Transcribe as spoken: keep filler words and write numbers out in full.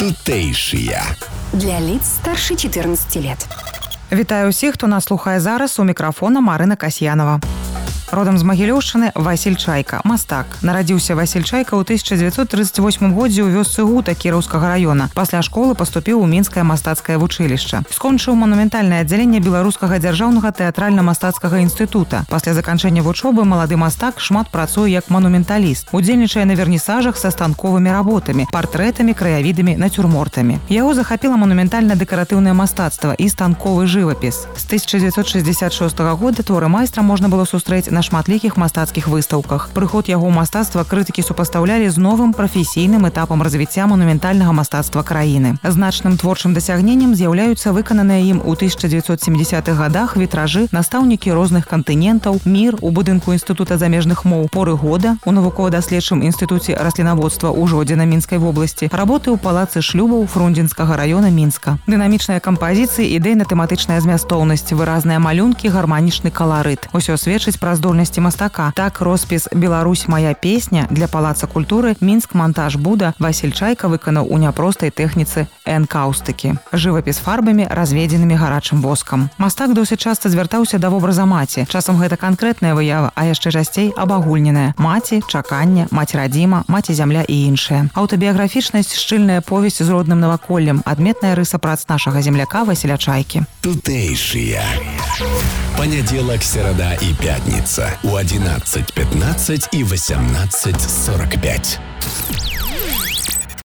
Тутэйшыя. Для лиц старше четырнадцати лет. Вітаю ўсіх, хто нас слухае зараз. У мікрафона Марына Касьянова. Родам з Магілёўшчыны Васіль Чайка, мастак. Нарадзіўся Васіль Чайка ў тысяча дзевяцьсот тридцать восьмым годзе ў вёсцы Гута Кіраўскага района. Пасля школы паступіў у Мінскае мастацкае вучылішча. Скончыў манументальнае аддзяленне Беларускага дзяржаўнага тэатральна-мастацкага інстытута. Пасля заканчэння вучобы малады мастак шмат працуе як манументаліст. Удзельнічае на вернісажах са станковымі работамі, партрэтамі, краявідамі, нацюрмортамі. Яго захапіла манументальна-дэкаратыўнае мастацтва і станковы жывапіс. З тысяча дзевяцьсот шэсцьдзесят шостага года творы майстра можна было сустрэць на шматлікіх мастацкіх выстаўках. Прыход яго мастацтва крытыкі супастаўлялі з новым прафесійным этапам развіцця манументальнага мастацтва краіны. Значным творчым дасягненнем з'яўляюцца выкананыя ім у тысяча дзевяцьсот семидесятых гадах вітражы настаўнікі розных кантынентаў, мір у будынку Інстытута замежных моў, поры года у навукова-даследчым інстытуце раслінаводства ў Жодзіна Мінскай вобласці, работы ў палацы шлюбаў Фрунзенскага района Мінска. Дынамічныя кампазіцыі, ідэйна-тэматычная змястоўнасць, выразныя малюнкі, гарманічны каларыт. Усё сведчыць пра здольнасці мастака. Так роспіс «Беларусь, моя песня» для Палаца культуры Мінск монтаж Буда Васіль Чайка выканаў у няпростай тэхніцы энкаўстыкі. Жывапіс фарбамі, разведзенымі гарачым воскам. Мастак досыць часта звяртаўся да вобраза маці. Часам гэта канкрэтная выява, а яшчэ часцей абагульненая. Маці, чаканне, маці радзіма, маці зямля і іншае. Аўтабіяграфічнасць, шчыльная повесць з родным наваколлем, адметная рыса прац нашага земляка Васіля Чайкі. Тутэйшыя. Понедельник, середа и пятница у одиннадцать пятнадцать и восемнадцать сорок пять.